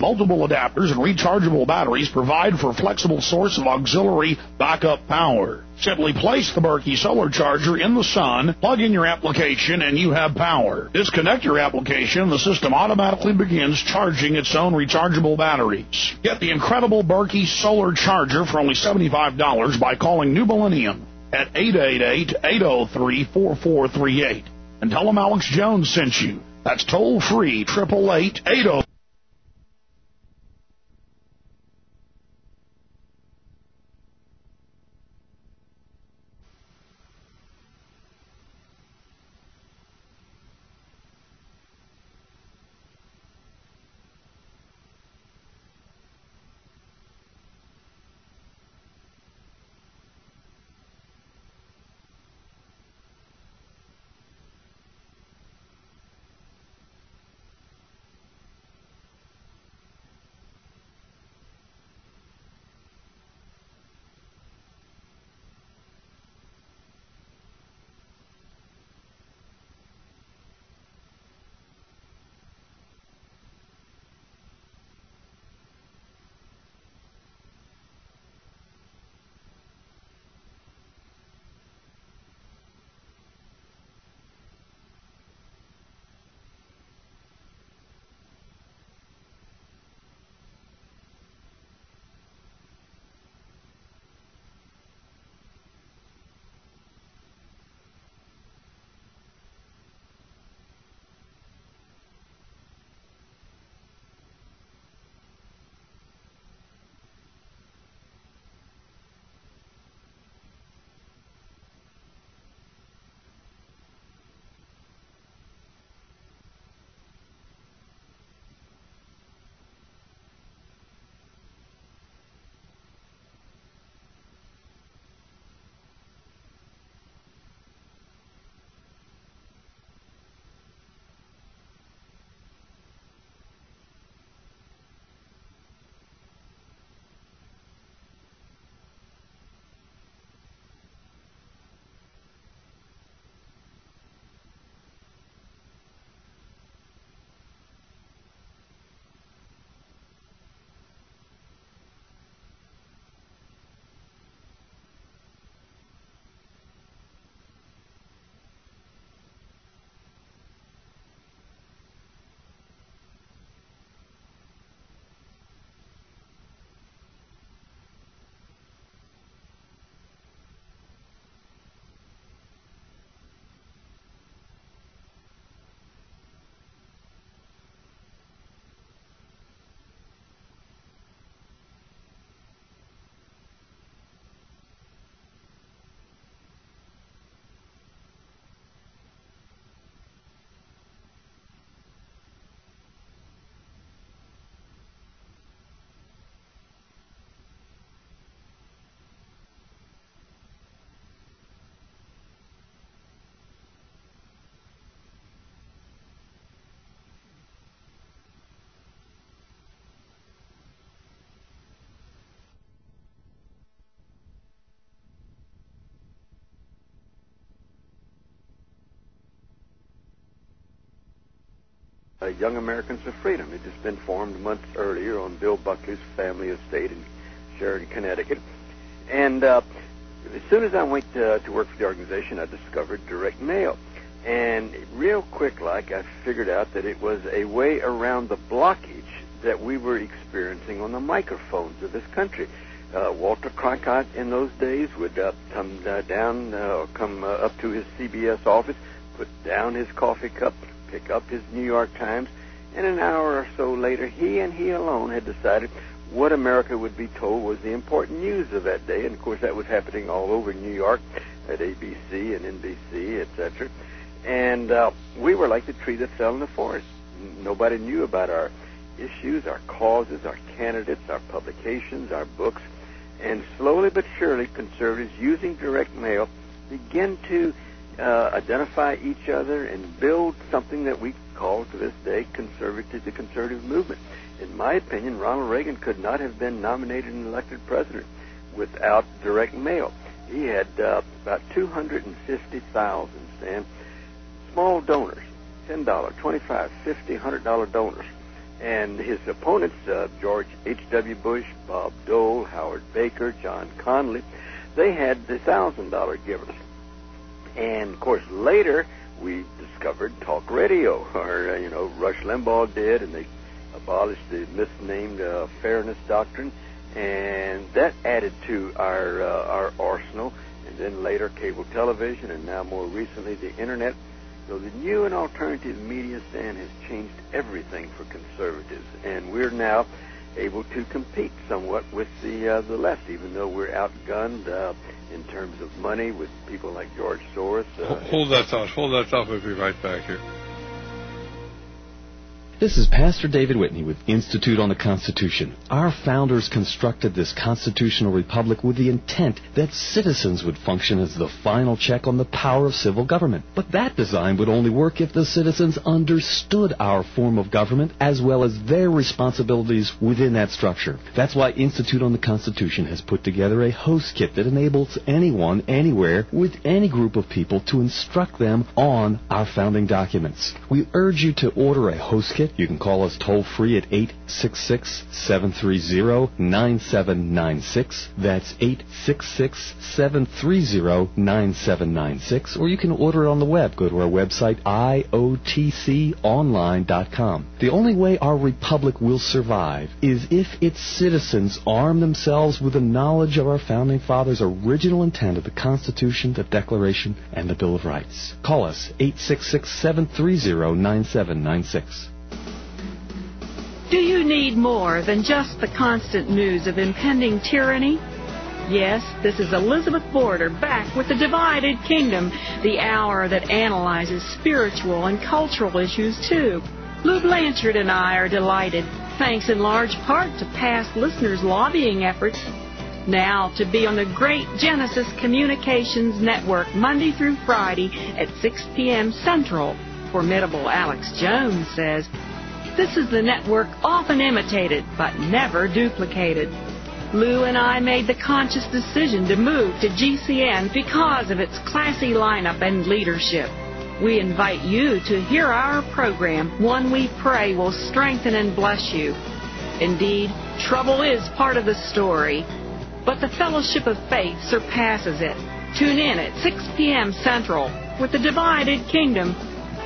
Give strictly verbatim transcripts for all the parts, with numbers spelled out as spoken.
Multiple adapters and rechargeable batteries provide for a flexible source of auxiliary backup power. Simply place the Berkey solar charger in the sun, plug in your application, and you have power. Disconnect your application, and the system automatically begins charging its own rechargeable batteries. Get the incredible Berkey solar charger for only seventy-five dollars by calling New Millennium at eight eight eight, eight oh three, four four three eight. And tell them Alex Jones sent you. That's toll-free, eight eight eight, eight oh. Uh, Young Americans for Freedom. It had just been formed months earlier on Bill Buckley's family estate in Sheridan, Connecticut. And uh, as soon as I went uh, to work for the organization, I discovered direct mail. And real quick, like, I figured out that it was a way around the blockage that we were experiencing on the microphones of this country. Uh, Walter Cronkite in those days would uh, come uh, down, uh, or come uh, up to his C B S office, put down his coffee cup, pick up his New York Times, and an hour or so later, he and he alone had decided what America would be told was the important news of that day. And, of course, that was happening all over New York at A B C and N B C, et cetera. And uh, we were like the tree that fell in the forest. Nobody knew about our issues, our causes, our candidates, our publications, our books. And slowly but surely, conservatives using direct mail begin to uh, identify each other and build something that we call to this day conservative, the conservative movement. In my opinion, Ronald Reagan could not have been nominated and elected president without direct mail. He had uh, about two hundred fifty thousand, Stan, small donors, ten dollars, twenty-five dollars, fifty dollars, one hundred dollars donors. And his opponents, uh, George H W. Bush, Bob Dole, Howard Baker, John Connally, they had the one thousand dollar givers. And, of course, later we discovered talk radio, or, uh, you know, Rush Limbaugh did, and they abolished the misnamed uh, fairness doctrine, and that added to our uh, our arsenal. And then later cable television, and now more recently the internet. So the new and alternative media stand has changed everything for conservatives, and we're now able to compete somewhat with the uh, the left, even though we're outgunned uh, in terms of money with people like George Soros. Uh, hold that thought. Hold that thought. We'll be right back here. This is Pastor David Whitney with Institute on the Constitution. Our founders constructed this constitutional republic with the intent that citizens would function as the final check on the power of civil government. But that design would only work if the citizens understood our form of government as well as their responsibilities within that structure. That's why Institute on the Constitution has put together a host kit that enables anyone, anywhere, with any group of people to instruct them on our founding documents. We urge you to order a host kit. You can call us toll-free at eight six six, seven three zero, nine seven nine six. That's eight six six, seven three zero, nine seven nine six. Or you can order it on the web. Go to our website, I O T C online dot com. The only way our republic will survive is if its citizens arm themselves with the knowledge of our founding fathers' original intent of the Constitution, the Declaration, and the Bill of Rights. Call us, eight six six, seven three zero, nine seven nine six. Do you need more than just the constant news of impending tyranny? Yes, this is Elizabeth Border back with The Divided Kingdom, the hour that analyzes spiritual and cultural issues too. Lou Blanchard and I are delighted, thanks in large part to past listeners' lobbying efforts, now to be on the great Genesis Communications Network Monday through Friday at six p.m. Central. Formidable Alex Jones says, this is the network often imitated, but never duplicated. Lou and I made the conscious decision to move to G C N because of its classy lineup and leadership. We invite you to hear our program, one we pray will strengthen and bless you. Indeed, trouble is part of the story, but the fellowship of faith surpasses it. Tune in at six p.m. Central with The Divided Kingdom.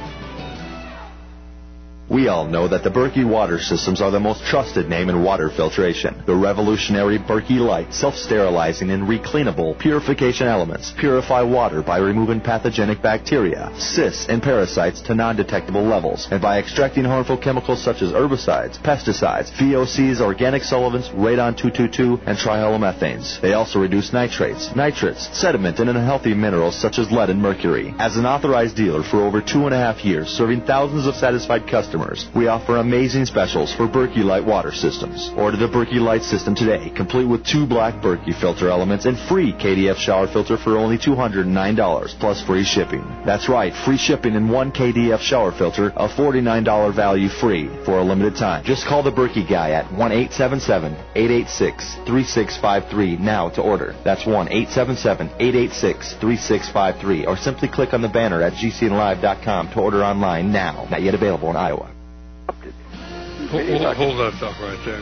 We all know that the Berkey water systems are the most trusted name in water filtration. The revolutionary Berkey Light self-sterilizing and recleanable purification elements purify water by removing pathogenic bacteria, cysts, and parasites to non-detectable levels, and by extracting harmful chemicals such as herbicides, pesticides, V O Cs, organic solvents, radon two twenty-two, and trihalomethanes. They also reduce nitrates, nitrates, sediment, and unhealthy minerals such as lead and mercury. As an authorized dealer for over two and a half years, serving thousands of satisfied customers, we offer amazing specials for Berkey Light water systems. Order the Berkey Light system today, complete with two black Berkey filter elements and free K D F shower filter for only two hundred nine dollars, plus free shipping. That's right, free shipping and one K D F shower filter, a forty-nine dollars value free for a limited time. Just call the Berkey guy at one eight seven seven, eight eight six, three six five three now to order. That's one eight seven seven, eight eight six, three six five three, or simply click on the banner at G C N live dot com to order online now. Not yet available in Iowa. Hold, hold, hold that thought right there.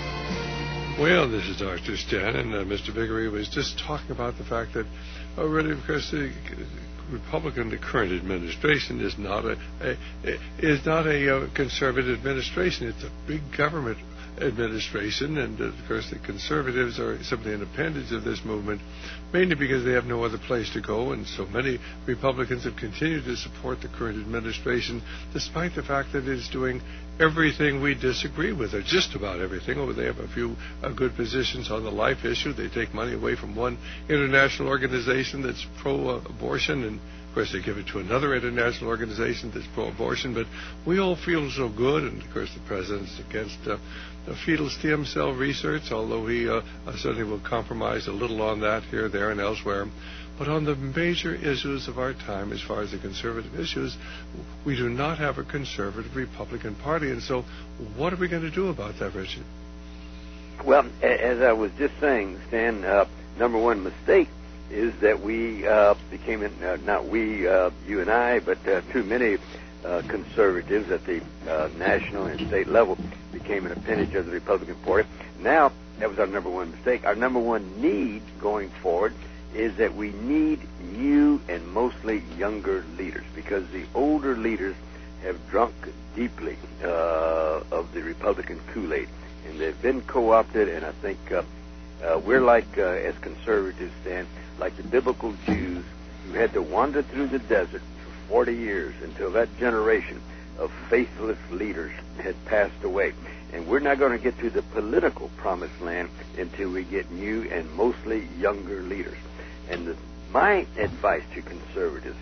Well, this is Doctor Stan, and uh, Mister Biggery was just talking about the fact that already, because the Republican, the current administration is not a, a is not a uh, conservative administration. It's a big government administration, and uh, of course the conservatives are simply an appendage of this movement, mainly because they have no other place to go, and so many Republicans have continued to support the current administration despite the fact that it is doing everything we disagree with, or just about everything. Oh, they have a few uh, good positions on the life issue. They take money away from one international organization that's pro-abortion, and of course they give it to another international organization that's pro-abortion. But we all feel so good, and of course the president's against uh, the fetal stem cell research, although he uh, certainly will compromise a little on that here, there, and elsewhere. But on the major issues of our time, as far as the conservative issues, we do not have a conservative Republican Party. And so what are we going to do about that, Richard? Well, as I was just saying, Stan, uh, number one mistake is that we uh, became, uh, not we, uh, you and I, but uh, too many uh, conservatives at the uh, national and state level became an appendage of the Republican Party. Now, that was our number one mistake. Our number one need going forward is that we need new and mostly younger leaders, because the older leaders have drunk deeply uh, of the Republican Kool-Aid, and they've been co-opted, and I think uh, uh, we're like, uh, as conservatives, Stan, like the biblical Jews who had to wander through the desert for forty years until that generation of faithless leaders had passed away. And we're not going to get to the political promised land until we get new and mostly younger leaders. And the, my advice to conservatives,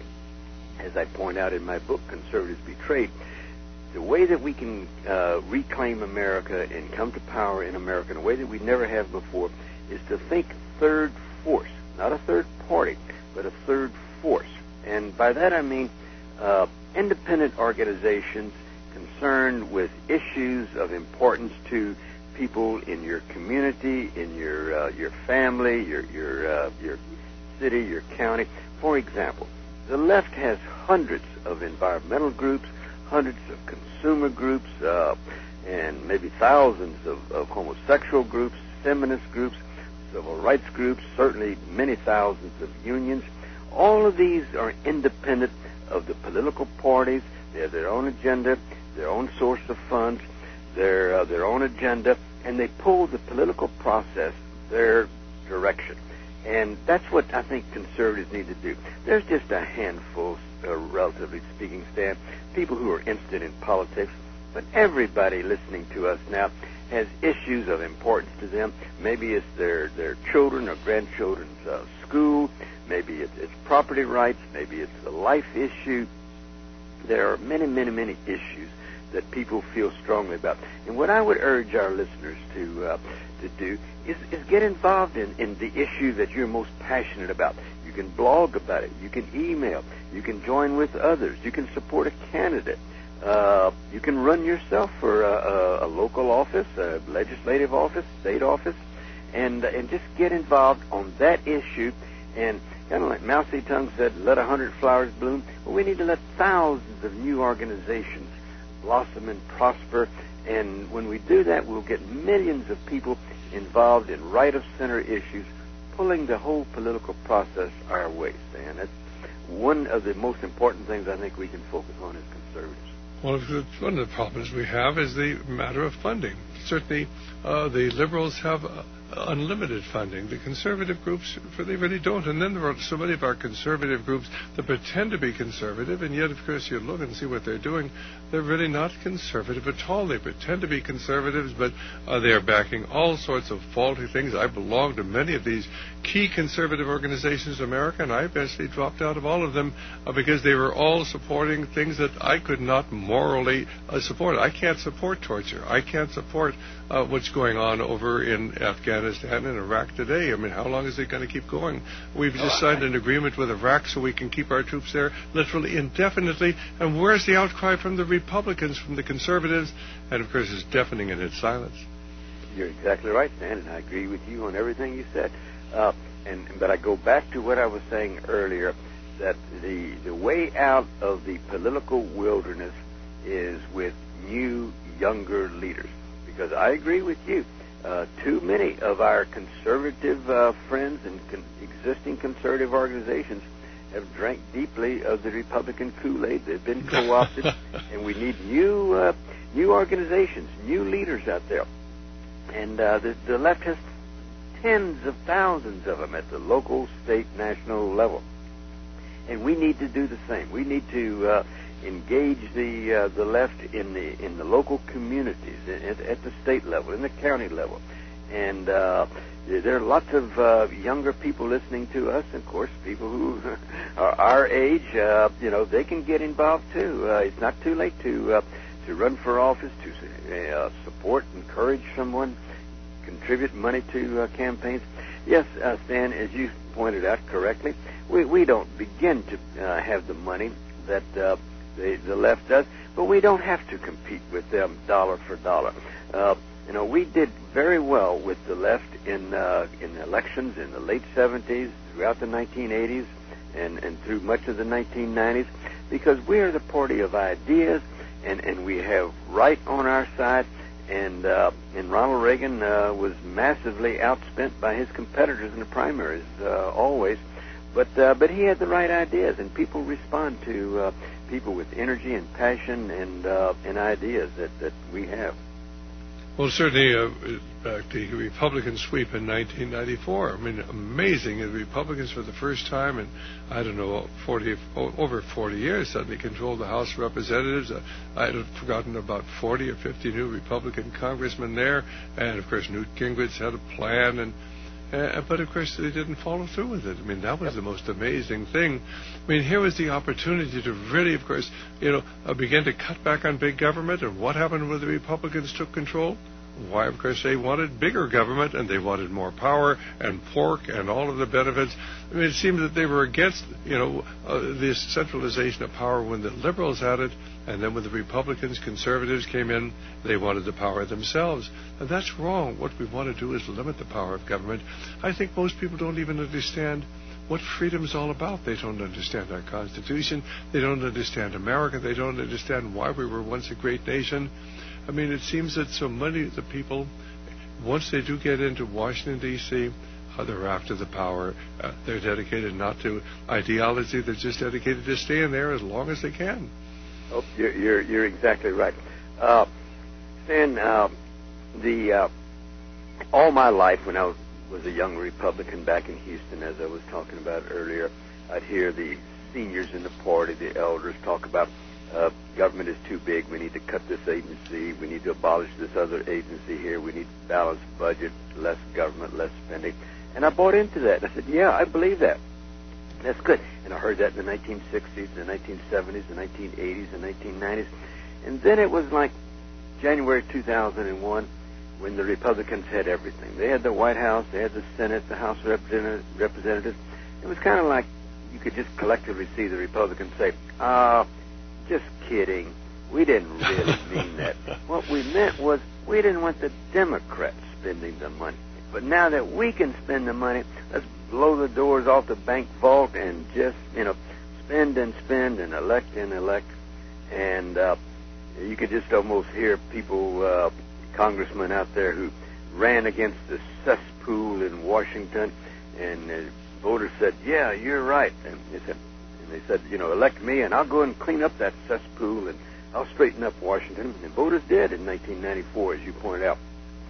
as I point out in my book, Conservatives Betrayed, the way that we can uh, reclaim America and come to power in America in a way that we never have before is to think third force, not a third party, but a third force. And by that I mean uh, independent organizations concerned with issues of importance to people in your community, in your uh, your family, your your uh, your city, your county. For example, the left has hundreds of environmental groups, hundreds of consumer groups, uh, and maybe thousands of, of homosexual groups, feminist groups, civil rights groups, certainly many thousands of unions. All of these are independent of the political parties. They have their own agenda, their own source of funds, their uh, their own agenda, and they pull the political process their direction. And that's what I think conservatives need to do. There's just a handful, uh, relatively speaking, Stan, people who are interested in politics, but everybody listening to us now has issues of importance to them. Maybe it's their, their children or grandchildren's uh, school. Maybe it's, it's property rights. Maybe it's a life issue. There are many, many, many issues that people feel strongly about. And what I would urge our listeners to uh, to do is, is get involved in, in the issue that you're most passionate about. You can blog about it. You can email. You can join with others. You can support a candidate. Uh, you can run yourself for a, a, a local office, a legislative office, state office, and and just get involved on that issue. And kind of like Mao Zedong said, let a hundred flowers bloom. Well, we need to let thousands of new organizations blossom and prosper. And when we do that, we'll get millions of people involved in right-of-center issues, pulling the whole political process our way, Stan. That's one of the most important things I think we can focus on as conservatives. Well, one of the problems we have is the matter of funding. Certainly, uh, the liberals have uh, unlimited funding. The conservative groups really, really don't. And then there are so many of our conservative groups that pretend to be conservative, and yet, of course, you look and see what they're doing. They're really not conservative at all. They pretend to be conservatives, but uh, they are backing all sorts of faulty things. I belong to many of these key conservative organizations in America, and I eventually dropped out of all of them uh, because they were all supporting things that I could not morally uh, support. I can't support torture. I can't support uh, what's going on over in Afghanistan and Iraq today. I mean, how long is it going to keep going? We've just signed an agreement with Iraq so we can keep our troops there literally indefinitely. And where's the outcry from the Republicans, from the conservatives? And, of course, it's deafening in its silence. You're exactly right, Stan, and I agree with you on everything you said. Uh, and But I go back to what I was saying earlier, that the, the way out of the political wilderness is with new, younger leaders. Because I agree with you. Uh, too many of our conservative uh, friends and con- existing conservative organizations have drank deeply of the Republican Kool-Aid. They've been co-opted, and we need new uh, new organizations, new leaders out there. And uh, the, the left has tens of thousands of them at the local, state, national level. And we need to do the same. We need to uh, engage the uh, the left in the in the local communities, at, at the state level, in the county level. And uh, there are lots of uh, younger people listening to us, and of course, people who are our age. Uh, you know, they can get involved too. Uh, it's not too late to uh, to run for office, to uh, support, encourage someone, contribute money to uh, campaigns. Yes, uh, Stan, as you pointed out correctly, we we don't begin to uh, have the money that uh, the the left does, but we don't have to compete with them dollar for dollar. Uh, You know, we did very well with the left in uh, in elections in the late seventies, throughout the nineteen eighties, and, and through much of the nineteen nineties. because we are the party of ideas, and, and we have right on our side. And uh, and Ronald Reagan uh, was massively outspent by his competitors in the primaries, uh, always. But uh, but he had the right ideas, and people respond to uh, people with energy and passion and uh, and ideas that, that we have. Well, certainly, uh, back to the Republican sweep in nineteen ninety-four. I mean, amazing. The Republicans, for the first time in, I don't know, forty, over forty years, suddenly controlled the House of Representatives. Uh, I had forgotten about forty or fifty new Republican congressmen there. And, of course, Newt Gingrich had a plan. and. Uh, but, of course, they didn't follow through with it. I mean, that was yep. the most amazing thing. I mean, here was the opportunity to really, of course, you know, uh, begin to cut back on big government. And what happened when the Republicans took control? Why, of course, they wanted bigger government, and they wanted more power and pork and all of the benefits. I mean, it seemed that they were against, you know, uh, this centralization of power when the liberals had it, and then when the Republicans, conservatives came in, they wanted the power themselves. And that's wrong. What we want to do is limit the power of government. I think most people don't even understand what freedom is all about. They don't understand our Constitution. They don't understand America. They don't understand why we were once a great nation. I mean, it seems that so many of the people, once they do get into Washington, D C, uh, they're after the power. Uh, they're dedicated not to ideology. They're just dedicated to staying there as long as they can. Oh, you're you're, you're exactly right. Uh, Stan, uh, the uh, all my life when I was, was a young Republican back in Houston, as I was talking about earlier, I'd hear the seniors in the party, the elders, talk about Uh, government is too big. We need to cut this agency. We need to abolish this other agency here. We need to balance budget, less government, less spending. And I bought into that. And I said, yeah, I believe that. That's good. And I heard that in the nineteen sixties, the nineteen seventies, the nineteen eighties, the nineteen nineties. And then it was like January two thousand one when the Republicans had everything. They had the White House. They had the Senate, the House of Representatives. It was kind of like you could just collectively see the Republicans say, ah, uh, just kidding. We didn't really mean that. What we meant was we didn't want the Democrats spending the money. But now that we can spend the money, let's blow the doors off the bank vault and just, you know, spend and spend and elect and elect. And uh, you could just almost hear people, uh, congressmen out there who ran against the cesspool in Washington, and uh, voters said, yeah, you're right. And they said, And they said, you know, elect me, and I'll go and clean up that cesspool, and I'll straighten up Washington. And voters did in nineteen ninety-four, as you pointed out.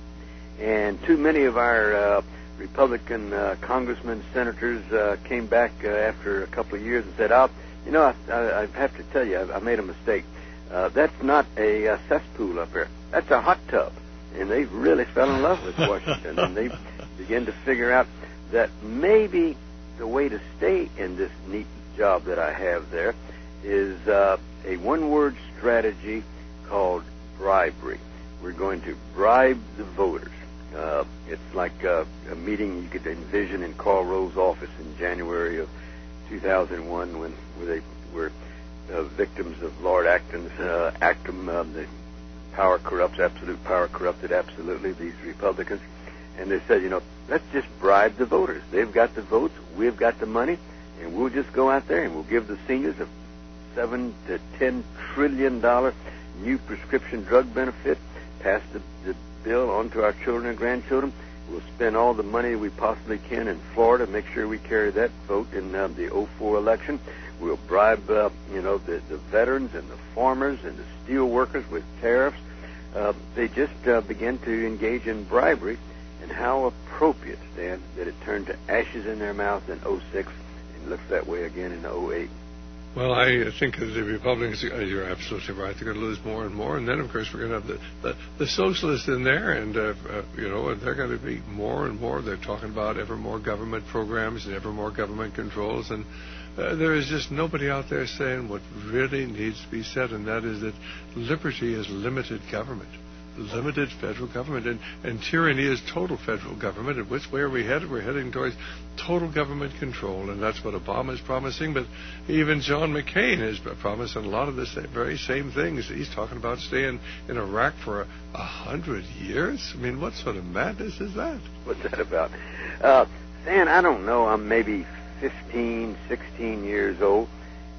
And too many of our uh, Republican uh, congressmen, senators uh, came back uh, after a couple of years and said, oh, you know, I, I, I have to tell you, I, I made a mistake. Uh, that's not a, a cesspool up there. That's a hot tub. And they really fell in love with Washington, and they began to figure out that maybe the way to stay in this neat job that I have there is uh, a one-word strategy called bribery. We're going to bribe the voters. Uh, it's like uh, a meeting you could envision in Karl Rove's office in January of two thousand one when where they were uh, victims of Lord Acton's uh, Acton. Uh, the power corrupts, absolute power corrupted absolutely, these Republicans. And they said, you know, let's just bribe the voters. They've got the votes, we've got the money, and we'll just go out there and we'll give the seniors a seven to ten trillion dollar new prescription drug benefit, pass the, the bill on to our children and grandchildren. We'll spend all the money we possibly can in Florida, make sure we carry that vote in uh, the oh four election. We'll bribe, uh, you know, the, the veterans and the farmers and the steel workers with tariffs. Uh, they just uh, began to engage in bribery, and how appropriate, Stan, that it turned to ashes in their mouth in oh six and looks that way again in oh eight. Well, I think that the Republicans, you're absolutely right, they're going to lose more and more. And then, of course, we're going to have the, the, the socialists in there, and, uh, uh, you know, and they're going to be more and more. They're talking about ever more government programs and ever more government controls. And uh, there is just nobody out there saying what really needs to be said, and that is that liberty is limited government. Limited federal government, and, and tyranny is total federal government. And which way are we headed? We're heading towards total government control, and that's what Obama is promising. But even John McCain is promising a lot of the same, very same things. He's talking about staying in Iraq for a, a hundred years. I mean, what sort of madness is that? What's that about? Uh, Stan, I don't know. I'm maybe fifteen, sixteen years old,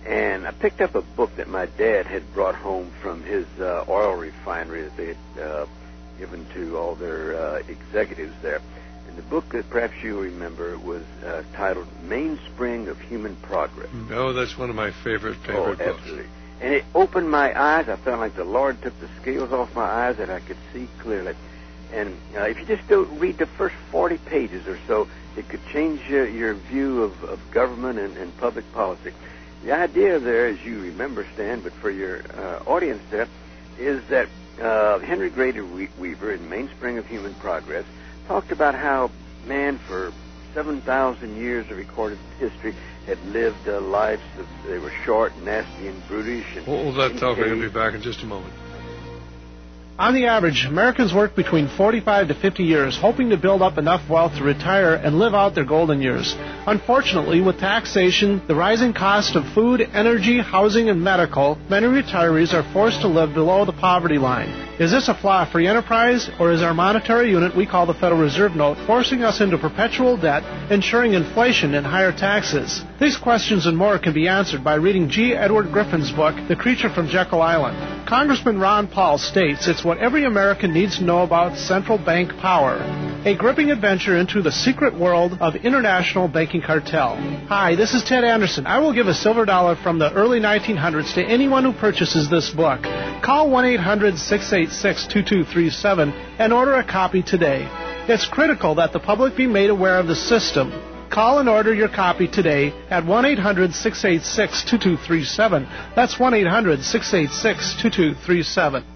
And I picked up a book that my dad had brought home from his uh, oil refinery that they had uh, given to all their uh, executives there. And the book that perhaps you remember was uh, titled Mainspring of Human Progress. Oh, that's one of my favorite, favorite oh, books. Absolutely. And it opened my eyes. I felt like the Lord took the scales off my eyes and I could see clearly. And uh, if you just don't read the first forty pages or so, it could change uh, your view of, of government and, and public policy. The idea there, as you remember, Stan, but for your uh, audience there, is that uh, Henry Grader Weaver in Mainspring of Human Progress talked about how man for seven thousand years of recorded history had lived uh, lives that they were short, nasty, and brutish. And Hold that thought. We're going to be back in just a moment. On the average, Americans work between forty-five to fifty years, hoping to build up enough wealth to retire and live out their golden years. Unfortunately, with taxation, the rising cost of food, energy, housing, and medical, many retirees are forced to live below the poverty line. Is this a flaw of free enterprise, or is our monetary unit we call the Federal Reserve Note forcing us into perpetual debt, ensuring inflation and higher taxes? These questions and more can be answered by reading G. Edward Griffin's book, The Creature from Jekyll Island. Congressman Ron Paul states it's what every American needs to know about central bank power. A gripping adventure into the secret world of international banking cartel. Hi, this is Ted Anderson. I will give a silver dollar from the early nineteen hundreds to anyone who purchases this book. Call one eight hundred six eight six two two three seven and order a copy today. It's critical that the public be made aware of the system. Call and order your copy today at one eight hundred six eight six two two three seven. That's one eight hundred six eight six two two three seven.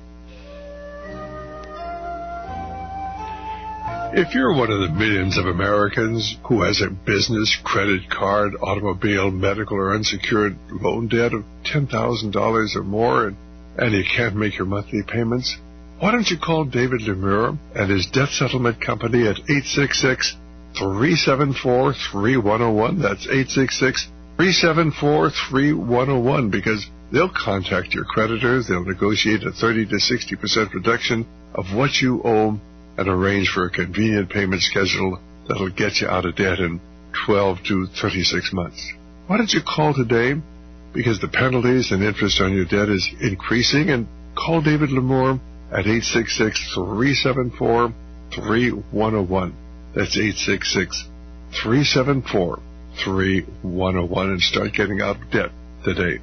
If you're one of the millions of Americans who has a business, credit card, automobile, medical, or unsecured loan debt of ten thousand dollars or more, and, and you can't make your monthly payments, why don't you call David Lemure and his debt settlement company at eight six six, three seven four, three one zero one. That's eight six six, three seven four, three one zero one, because they'll contact your creditors, they'll negotiate a thirty to sixty percent reduction of what you owe, and arrange for a convenient payment schedule that'll get you out of debt in twelve to thirty-six months. Why don't you call today? Because the penalties and interest on your debt is increasing, and call David Lemure at eight six six, three seven four, three one zero one. That's eight six six, three seven four, three one zero one, and start getting out of debt today.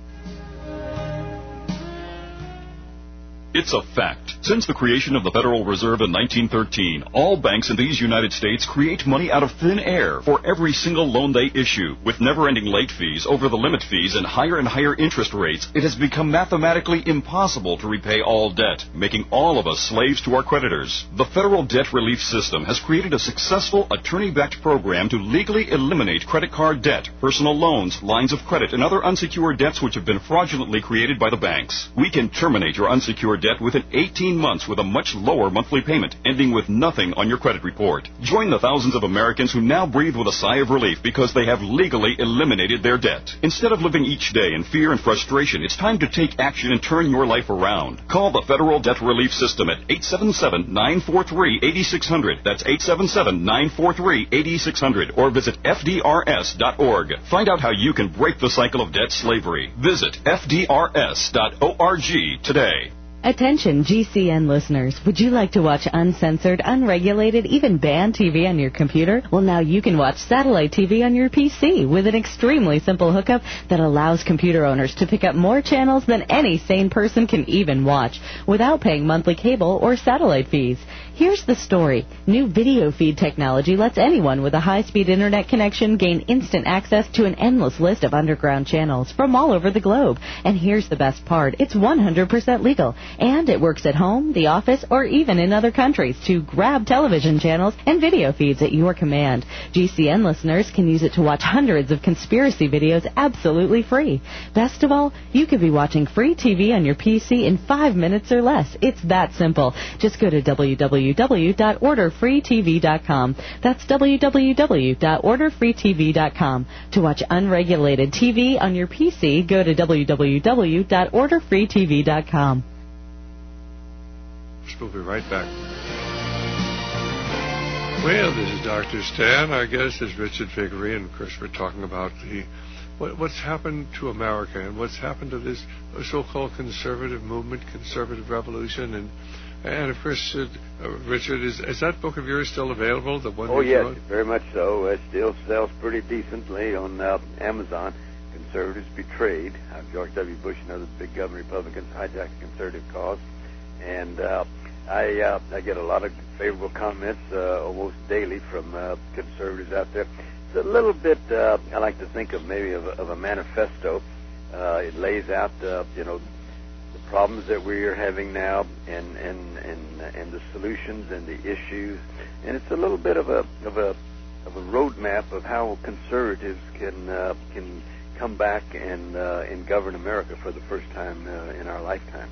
It's a fact. Since the creation of the Federal Reserve in nineteen thirteen, all banks in these United States create money out of thin air for every single loan they issue. With never-ending late fees, over-the-limit fees, and higher and higher interest rates, it has become mathematically impossible to repay all debt, making all of us slaves to our creditors. The Federal Debt Relief System has created a successful attorney-backed program to legally eliminate credit card debt, personal loans, lines of credit, and other unsecured debts which have been fraudulently created by the banks. We can terminate your unsecured debt within eighteen months with a much lower monthly payment, ending with nothing on your credit report. Join the thousands of Americans who now breathe with a sigh of relief because they have legally eliminated their debt. Instead of living each day in fear and frustration, it's time to take action and turn your life around. Call the Federal Debt Relief System at eight seven seven, nine four three, eight six zero zero. That's eight seven seven, nine four three, eight six zero zero. Or visit F D R S dot org. Find out how you can break the cycle of debt slavery. Visit F D R S dot org today. Attention G C N listeners, would you like to watch uncensored, unregulated, even banned T V on your computer? Well, now you can watch satellite T V on your P C with an extremely simple hookup that allows computer owners to pick up more channels than any sane person can even watch without paying monthly cable or satellite fees. Here's the story. New video feed technology lets anyone with a high-speed internet connection gain instant access to an endless list of underground channels from all over the globe. And here's the best part. It's one hundred percent legal. And it works at home, the office, or even in other countries to grab television channels and video feeds at your command. G C N listeners can use it to watch hundreds of conspiracy videos absolutely free. Best of all, you could be watching free T V on your P C in five minutes or less. It's that simple. Just go to w w w dot order free t v dot com. That's w w w dot order free t v dot com. To watch unregulated T V on your P C, go to w w w dot order free t v dot com. We'll be right back. Well, this is Doctor Stan. Our guest is Richard Figueroa, and of course we're talking about the what, what's happened to America and what's happened to this so-called conservative movement, conservative revolution, and and of course, uh, Richard, is is that book of yours still available? The one oh yes, wrote? Very much so. It still sells pretty decently on uh, Amazon. Conservatives Betrayed, how George W. Bush and other big government Republicans hijacked the conservative cause. And uh, I uh, I get a lot of favorable comments uh, almost daily from uh, conservatives out there. It's a little bit, uh, I like to think of maybe of a, of a manifesto. Uh, it lays out, uh, you know, the problems that we are having now and, and, and, and the solutions and the issues. And it's a little bit of a of a of a roadmap of how conservatives can uh, can come back and uh, and govern America for the first time uh, in our lifetime.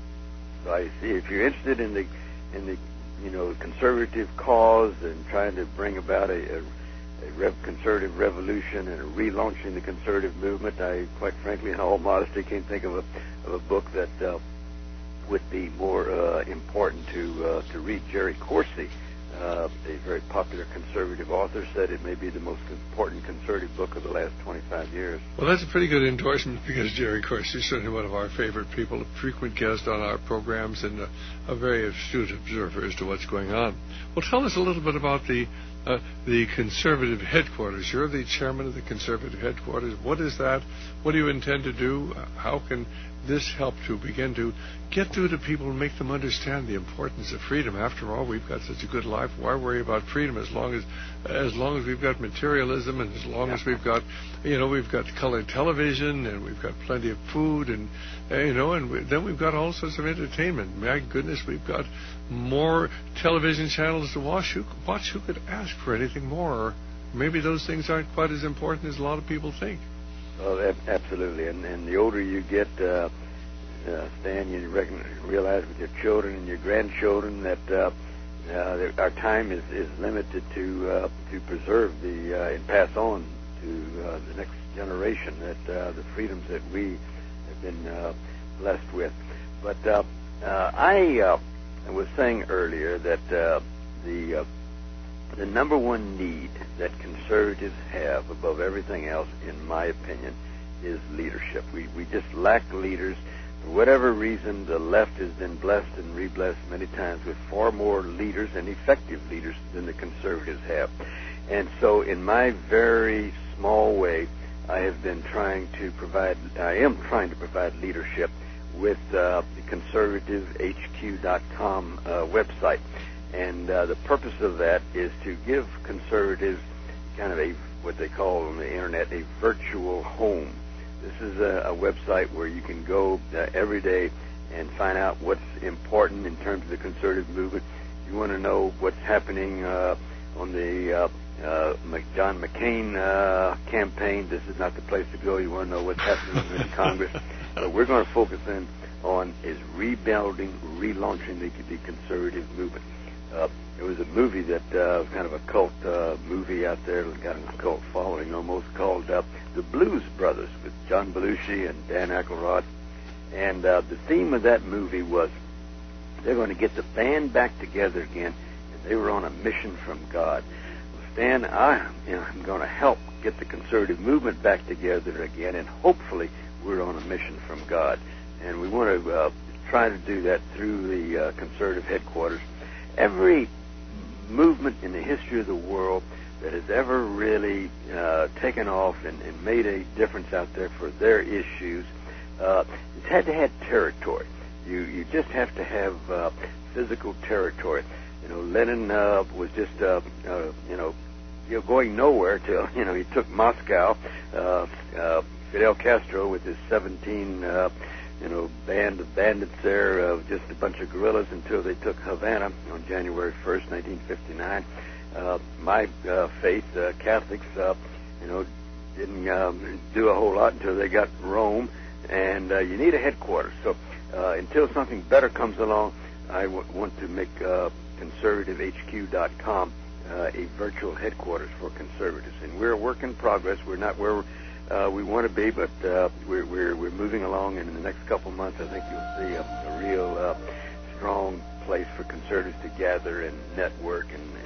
So I see if you're interested in the in the you know conservative cause and trying to bring about a, a, a rev- conservative revolution and a relaunching the conservative movement, I quite frankly, in all modesty, can't think of a of a book that uh, would be more uh, important to uh, to read. Jerry Corsi, Uh, a very popular conservative author, said it may be the most important conservative book of the last twenty-five years. Well, that's a pretty good endorsement because Jerry Corsi is certainly one of our favorite people, a frequent guest on our programs and a, a very astute observer as to what's going on. Well, tell us a little bit about the uh, the conservative headquarters. You're the chairman of the conservative headquarters. What is that? What do you intend to do? How can this help to begin to get through to people and make them understand the importance of freedom? After all, we've got such a good life. Why worry about freedom as long as as long as we've got materialism and as long as we've got, you know, we've got colored television and we've got plenty of food and, uh, you know, and we, then we've got all sorts of entertainment. My goodness, we've got more television channels to watch. Who, watch, who could ask for anything more? Maybe those things aren't quite as important as a lot of people think. Oh, absolutely. And, and the older you get, uh, uh, Stan, you reckon, realize with your children and your grandchildren that uh, uh, our time is, is limited to uh, to preserve the uh, and pass on to uh, the next generation that uh, the freedoms that we have been uh, blessed with. But uh, uh, I uh, was saying earlier that uh, the uh, the number one need that conservatives have above everything else, in my opinion, is leadership. We we just lack leaders. For whatever reason, the left has been blessed and re-blessed many times with far more leaders and effective leaders than the conservatives have. And so in my very small way, I have been trying to provide, I am trying to provide leadership with uh, the conservative H Q dot com uh, website. And uh, the purpose of that is to give conservatives kind of a, what they call on the internet, a virtual home. This is a, a website where you can go uh, every day and find out what's important in terms of the conservative movement. You want to know what's happening uh, on the uh, uh, John McCain uh, campaign. This is not the place to go. You want to know what's happening in Congress. What we're going to focus in on is rebuilding, relaunching the, the conservative movement. Uh, there was a movie that uh, kind of a cult uh, movie out there, got a cult following almost, called uh, The Blues Brothers with John Belushi and Dan Aykroyd. And uh, the theme of that movie was they're going to get the band back together again, and they were on a mission from God. Well, Stan, I, you know, I'm going to help get the conservative movement back together again, and hopefully we're on a mission from God. And we want to uh, try to do that through the uh, conservative headquarters. Every movement in the history of the world that has ever really uh, taken off and, and made a difference out there for their issues, uh, it's had to have territory. You you just have to have uh, physical territory. You know, Lenin uh, was just uh, uh, you know you know going nowhere till you know he took Moscow. Uh, uh, Fidel Castro with his seventeen. Uh, you know, band of bandits there, uh, just a bunch of guerrillas until they took Havana on January first, nineteen fifty-nine. Uh, my uh, faith, uh, Catholics, uh, you know, didn't um, do a whole lot until they got Rome, and uh, you need a headquarters. So uh, until something better comes along, I w- want to make uh, conservative H Q dot com uh, a virtual headquarters for conservatives. And we're a work in progress. We're not where we're Uh, we want to be, but uh, we're, we're we're moving along, and in the next couple of months, I think you'll see a, a real uh, strong place for conservatives to gather and network and, and, and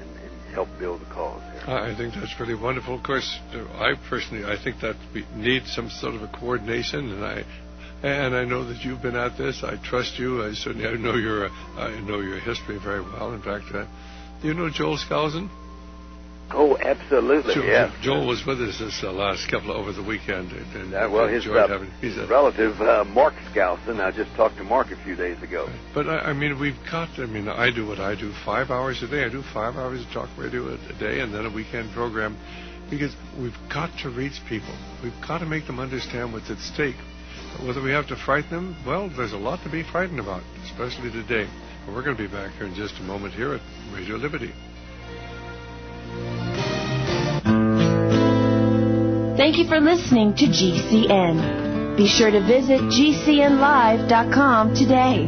help build the cause here. I think that's really wonderful. Of course, I personally, I think that we need some sort of a coordination, and I, and I know that you've been at this. I trust you. I certainly I know your, I know your history very well. In fact, uh, do you know Joel Skousen? Oh, absolutely, Joel, yeah. Joel was with us this uh, last couple over the weekend. And, and uh, well, his uh, having, he's a, relative, uh, Mark Skousen, I just talked to Mark a few days ago. But, I, I mean, we've got, I mean, I do what I do, five hours a day. I do five hours of talk radio a, a day and then a weekend program because we've got to reach people. We've got to make them understand what's at stake. Whether we have to frighten them, well, there's a lot to be frightened about, especially today. But we're going to be back here in just a moment here at Radio Liberty. Thank you for listening to G C N. Be sure to visit G C N live dot com today.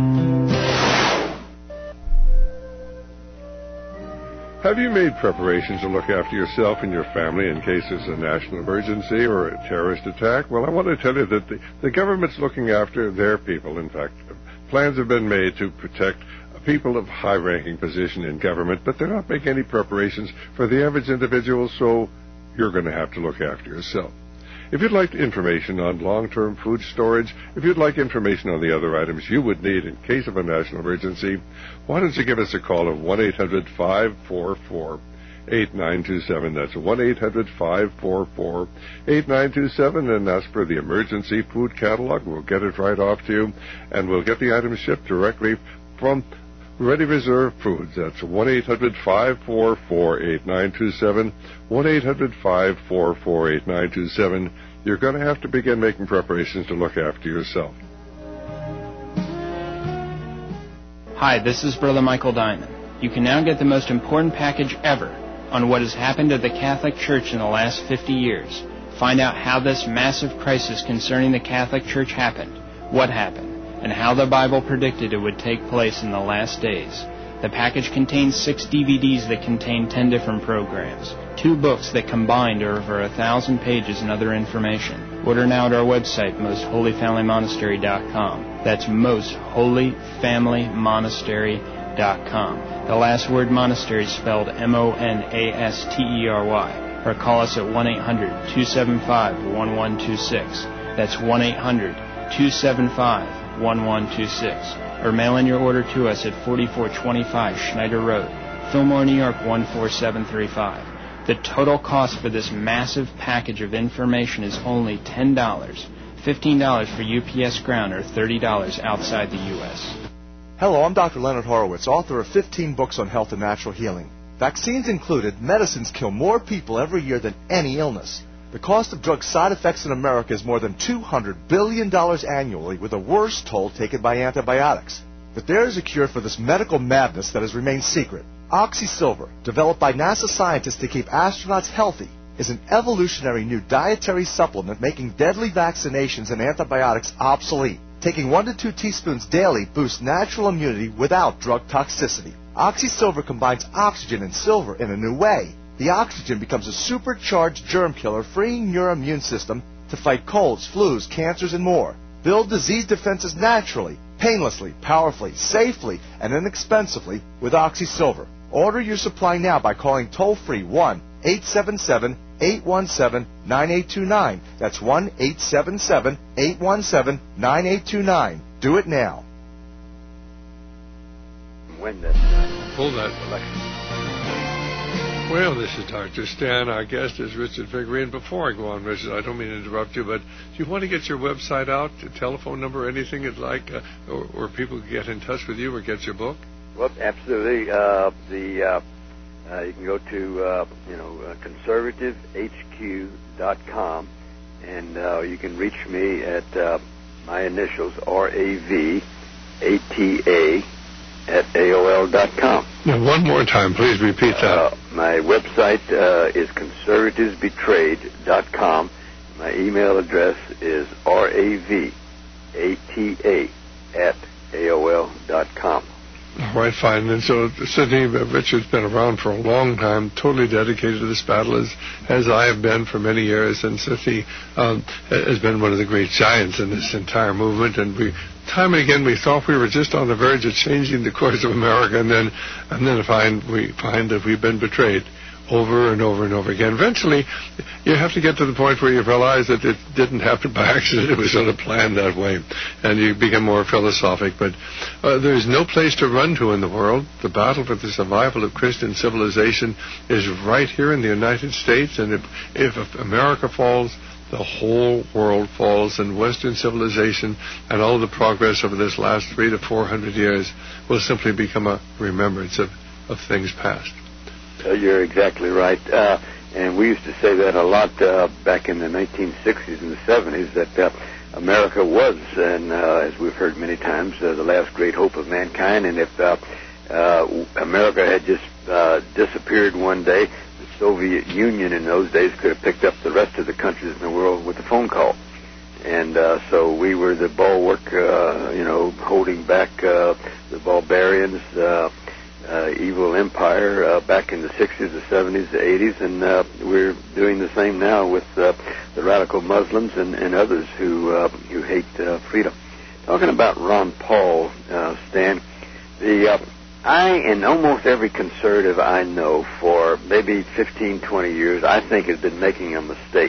Have you made preparations to look after yourself and your family in case there's a national emergency or a terrorist attack? Well, I want to tell you that the, the government's looking after their people. In fact, plans have been made to protect people of high-ranking position in government, but they're not making any preparations for the average individual, so you're going to have to look after yourself. If you'd like information on long-term food storage, if you'd like information on the other items you would need in case of a national emergency, why don't you give us a call at one eight hundred five four four eight nine two seven. That's one eight hundred five four four eight nine two seven, and ask for the emergency food catalog. We'll get it right off to you, and we'll get the items shipped directly from Ready Reserve Foods. That's one eight hundred five four four eight nine two seven, one eight hundred five four four eight nine two seven. You're going to have to begin making preparations to look after yourself. Hi, this is Brother Michael Diamond. You can now get the most important package ever on what has happened to the Catholic Church in the last fifty years. Find out how this massive crisis concerning the Catholic Church happened, what happened, and how the Bible predicted it would take place in the last days. The package contains six D V Ds that contain ten different programs, two books that combined are over a thousand pages and other information. Order now at our website, most holy family monastery dot com. That's most holy family monastery dot com. The last word monastery is spelled M O N A S T E R Y. Or call us at one eight hundred two seven five one one two six. That's one eight hundred two seven five one one two six. Or mail in your order to us at forty-four twenty-five Schneider Road, Fillmore, New York one four seven three five. The total cost for this massive package of information is only ten dollars, fifteen dollars for U P S ground, or thirty dollars outside the U S Hello, I'm Doctor Leonard Horowitz, author of fifteen books on health and natural healing. Vaccines included, medicines kill more people every year than any illness. The cost of drug side effects in America is more than two hundred billion dollars annually, with the worst toll taken by antibiotics. But there is a cure for this medical madness that has remained secret. OxySilver, developed by NASA scientists to keep astronauts healthy, is an evolutionary new dietary supplement making deadly vaccinations and antibiotics obsolete. Taking one to two teaspoons daily boosts natural immunity without drug toxicity. OxySilver combines oxygen and silver in a new way. The oxygen becomes a supercharged germ killer, freeing your immune system to fight colds, flus, cancers, and more. Build disease defenses naturally, painlessly, powerfully, safely, and inexpensively with OxySilver. Order your supply now by calling toll-free one eight seven seven eight one seven nine eight two nine. That's one eight seven seven eight one seven nine eight two nine. Do it now. When that Hold that election. Well, this is Doctor Stan. Our guest is Richard Viguerie. And before I go on, Richard, I don't mean to interrupt you, but do you want to get your website out, a telephone number, anything you'd like, uh, or, or people can get in touch with you or get your book? Well, absolutely. Uh, the uh, uh, you can go to uh, you know uh, conservative h q dot com, and uh, you can reach me at uh, my initials R A V A T A at A O L dot com. Now, one more time, please repeat that. Uh, my website uh, is conservatives betrayed dot com. My email address is R A V A T A at A O L dot com. All right, fine. And so Sidney, uh, Richard's been around for a long time, totally dedicated to this battle, as as I have been for many years. And Sidney um, has been one of the great giants in this entire movement. And we, time and again, we thought we were just on the verge of changing the course of America, and then and then find we find that we've been betrayed over and over and over again. Eventually, you have to get to the point where you realize that it didn't happen by accident. It was sort of planned that way, and you become more philosophic. But uh, there's no place to run to in the world. The battle for the survival of Christian civilization is right here in the United States, and if, if America falls, the whole world falls, and Western civilization and all the progress over this last three to four hundred years will simply become a remembrance of, of things past. Uh, you're exactly right. Uh, and we used to say that a lot uh, back in the nineteen sixties and the seventies, that uh, America was, and uh, as we've heard many times, uh, the last great hope of mankind. And if uh, uh, America had just uh, disappeared one day, the Soviet Union in those days could have picked up the rest of the countries in the world with a phone call. And uh, so we were the bulwark, uh, you know, holding back uh, the barbarians, uh, Uh, evil empire uh, back in the sixties, the seventies, the eighties, and uh, we're doing the same now with uh, the radical Muslims and, and others who uh, who hate uh, freedom. Talking about Ron Paul, uh, Stan, the uh, I and almost every conservative I know for maybe fifteen, twenty years, I think has been making a mistake.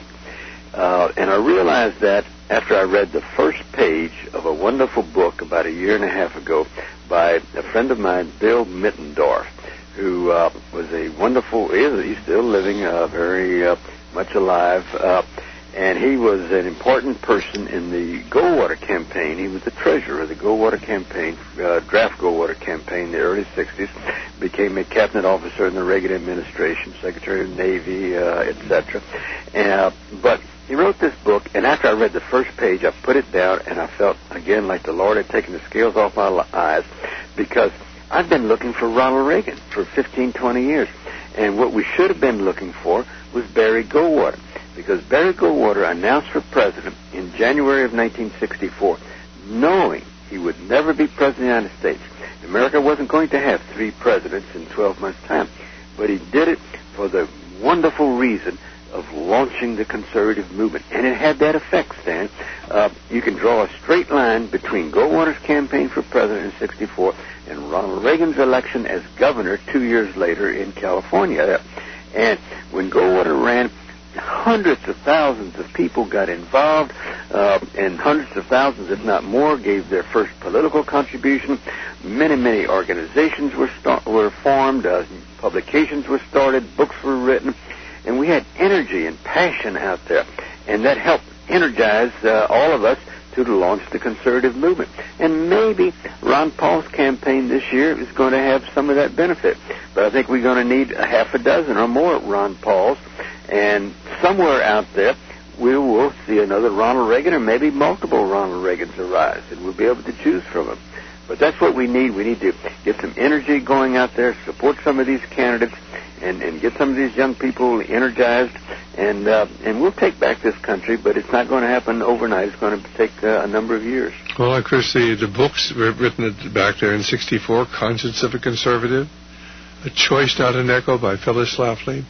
Uh, and I realized that after I read the first page of a wonderful book about a year and a half ago by a friend of mine, Bill Mittendorf, who uh, was a wonderful, he's still living, uh, very uh, much alive, uh, and he was an important person in the Goldwater campaign. He was the treasurer of the Goldwater campaign, uh, draft Goldwater campaign in the early sixties, became a cabinet officer in the Reagan administration, Secretary of the Navy, uh, et cetera. Uh, but he wrote this book, and after I read the first page, I put it down, and I felt, again, like the Lord had taken the scales off my eyes, because I've been looking for Ronald Reagan for fifteen, twenty years. And what we should have been looking for was Barry Goldwater, because Barry Goldwater announced for president in January of nineteen sixty-four, knowing he would never be president of the United States. America wasn't going to have three presidents in twelve months' time, but he did it for the wonderful reason of launching the conservative movement. And it had that effect, Stan. Uh, you can draw a straight line between Goldwater's campaign for president in sixty-four and Ronald Reagan's election as governor two years later in California. And when Goldwater ran, hundreds of thousands of people got involved, uh, and hundreds of thousands, if not more, gave their first political contribution. Many, many organizations were, start- were formed, uh, publications were started, books were written, and we had energy and passion out there, and that helped energize uh, all of us to launch the conservative movement. And maybe Ron Paul's campaign this year is going to have some of that benefit. But I think we're going to need a half a dozen or more Ron Pauls, and somewhere out there we will see another Ronald Reagan, or maybe multiple Ronald Reagans arise, and we'll be able to choose from them. But that's what we need. We need to get some energy going out there, support some of these candidates, and, and get some of these young people energized, and uh, and we'll take back this country, but it's not going to happen overnight. It's going to take uh, a number of years. Well, Chris, the, the books were written back there in sixty-four, Conscience of a Conservative, A Choice Not an Echo by Phyllis Schlafly,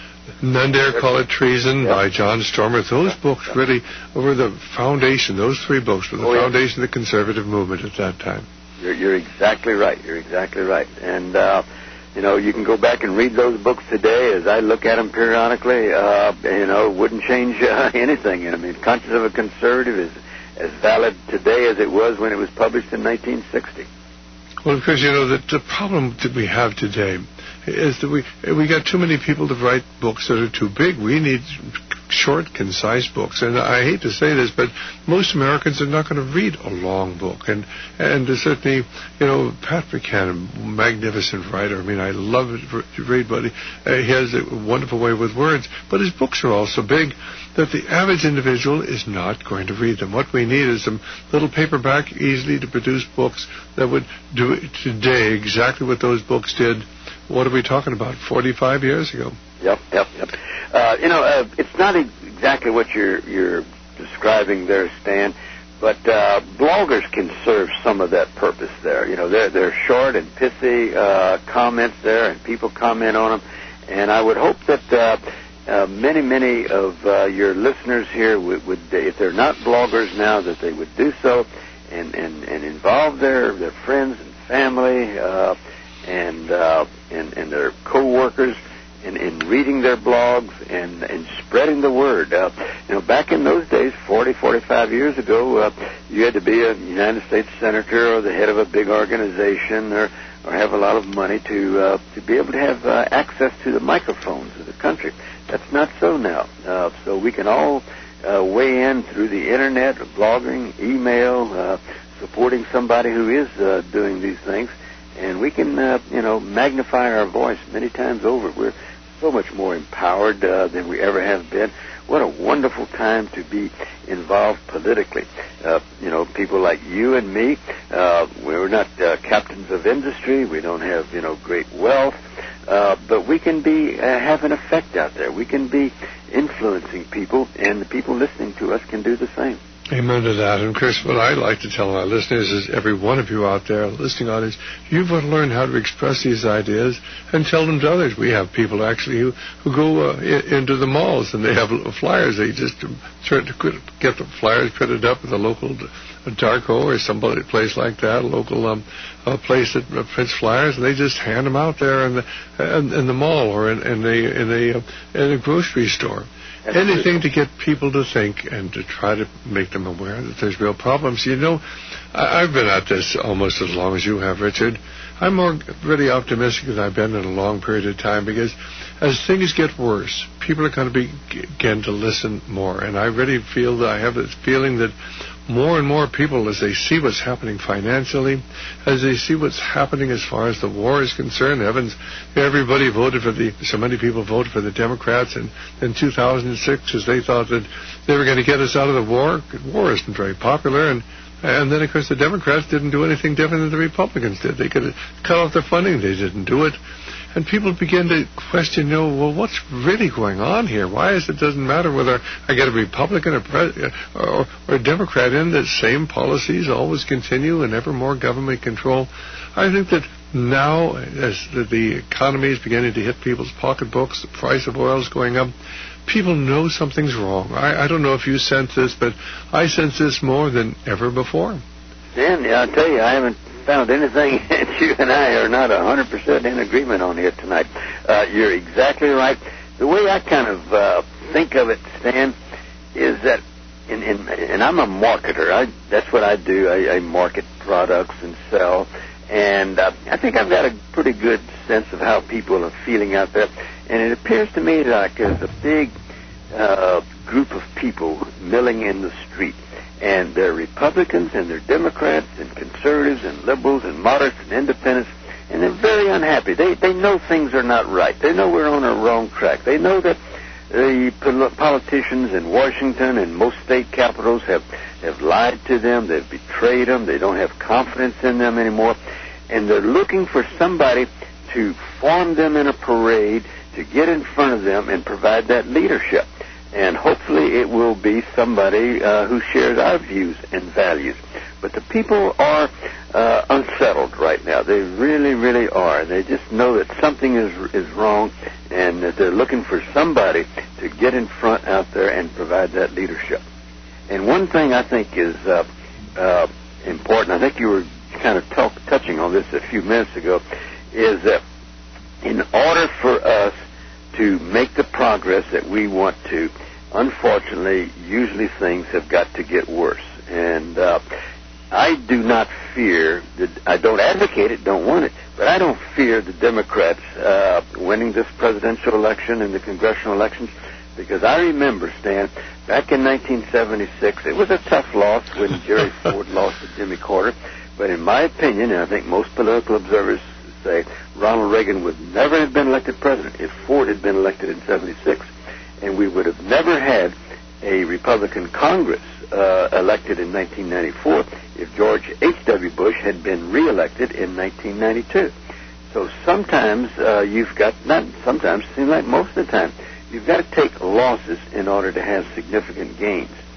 None Dare Call It Treason, yep, by John Stormer. Those books really were the foundation, those three books were the oh, foundation yeah. of the conservative movement at that time. You're, you're exactly right. You're exactly right. And, uh, you know, you can go back and read those books today. As I look at them periodically, uh, you know, it wouldn't change uh, anything. I mean, Conscience of a Conservative is as valid today as it was when it was published in nineteen sixty. Well, because, you know, the, the problem that we have today is that we we got too many people to write books that are too big. We need short, concise books. And I hate to say this, but most Americans are not going to read a long book. And and certainly, you know, Pat Buchanan, magnificent writer. I mean, I love to read, but he, uh, he has a wonderful way with words. But his books are all so big that the average individual is not going to read them. What we need is some little paperback, easily to produce books that would do today exactly what those books did. What are we talking about, forty-five years ago? Yep, yep, yep. Uh, you know, uh, it's not exactly what you're you're describing there, Stan, But uh, bloggers can serve some of that purpose there. You know, they're, they're short and pithy uh, comments there, and people comment on them. And I would hope that uh, uh, many, many of uh, your listeners here would, would, if they're not bloggers now, that they would do so and, and, and involve their, their friends and family uh, and, uh, and, and their co-workers In, in reading their blogs and, and spreading the word. Uh, you know, back in those days, forty, forty-five years ago, uh, you had to be a United States senator or the head of a big organization or, or have a lot of money to uh, to be able to have uh, access to the microphones of the country. That's not so now. Uh, so we can all uh, weigh in through the internet, blogging, email, uh, supporting somebody who is uh, doing these things. And we can, uh, you know, magnify our voice many times over. We're so much more empowered uh, than we ever have been. What a wonderful time to be involved politically. Uh, you know, people like you and me, uh, we're not uh, captains of industry. We don't have, you know, great wealth. Uh, but we can be uh, have an effect out there. We can be influencing people, and the people listening to us can do the same. Amen to that. And, Chris, what I like to tell our listeners is every one of you out there, listening audience, you've got to learn how to express these ideas and tell them to others. We have people actually who, who go uh, I- into the malls and they have flyers. They just try to get the flyers printed up at the local Darko or some place like that, a local um, a place that prints flyers, and they just hand them out there in the, in, in the mall or in, in, a, in, a, in a grocery store. Anything to get people to think and to try to make them aware that there's real problems. You know, I, I've been at this almost as long as you have, Richard. I'm more really optimistic than I've been in a long period of time because as things get worse, people are going to begin to listen more. And I really feel that I have this feeling that more and more people, as they see what's happening financially, as they see what's happening as far as the war is concerned, heavens, everybody voted for the, so many people voted for the Democrats in, in two thousand six because they thought that they were going to get us out of the war. War isn't very popular, and and then, of course, the Democrats didn't do anything different than the Republicans did. They could have cut off their funding. They didn't do it. And people begin to question, you know, well, what's really going on here? Why is it doesn't matter whether I get a Republican or, pre- or, or a Democrat in, the same policies always continue and ever more government control? I think that now, as the, the economy is beginning to hit people's pocketbooks, the price of oil is going up, people know something's wrong. I, I don't know if you sense this, but I sense this more than ever before. Dan, yeah, I'll tell you, I haven't found anything that you and I are not one hundred percent in agreement on here tonight. Uh, you're exactly right. The way I kind of uh, think of it, Stan, is that, in, in, and I'm a marketer. I, that's what I do. I, I market products and sell. And uh, I think I've got a pretty good sense of how people are feeling out there. And it appears to me like there's a big uh, group of people milling in the street. And they're Republicans and they're Democrats and conservatives and liberals and moderates and independents. And they're very unhappy. They they know things are not right. They know we're on a wrong track. They know that the politicians in Washington and most state capitals have, have lied to them. They've betrayed them. They don't have confidence in them anymore. And they're looking for somebody to form them in a parade, to get in front of them and provide that leadership. And hopefully it will be somebody uh, who shares our views and values. But the people are uh, unsettled right now. They really, really are. And they just know that something is is wrong and that they're looking for somebody to get in front out there and provide that leadership. And one thing I think is uh, uh, important, I think you were kind of talk, touching on this a few minutes ago, is that in order for us to make the progress that we want to, unfortunately, usually things have got to get worse. And uh, I do not fear, the, I don't advocate it, don't want it, but I don't fear the Democrats uh, winning this presidential election and the congressional elections, because I remember, Stan, back in nineteen seventy-six, it was a tough loss when Jerry Ford lost to Jimmy Carter, but in my opinion, and I think most political observers say, Ronald Reagan would never have been elected president if Ford had been elected in seventy-six, and we would have never had a Republican Congress uh, elected in nineteen ninety-four if George H W. Bush had been reelected in nineteen ninety-two. So sometimes uh, you've got, not sometimes, it seems like most of the time, you've got to take losses in order to have significant gains.